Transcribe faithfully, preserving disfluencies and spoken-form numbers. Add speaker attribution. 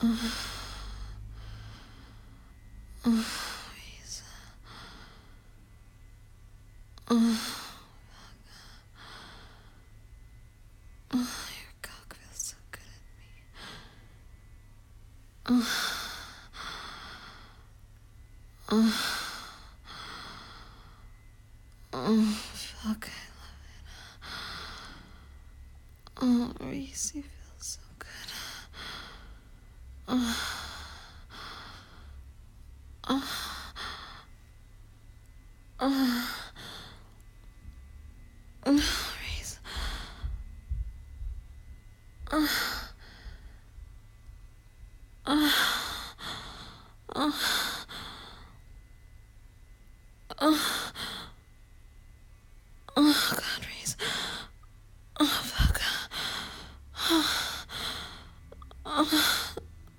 Speaker 1: Reese. Oh, your cock feels so good at me. Oh, fuck, I love it. Oh, Reese, you feel so good. Oh, oh, oh, oh, Reese. Oh, oh.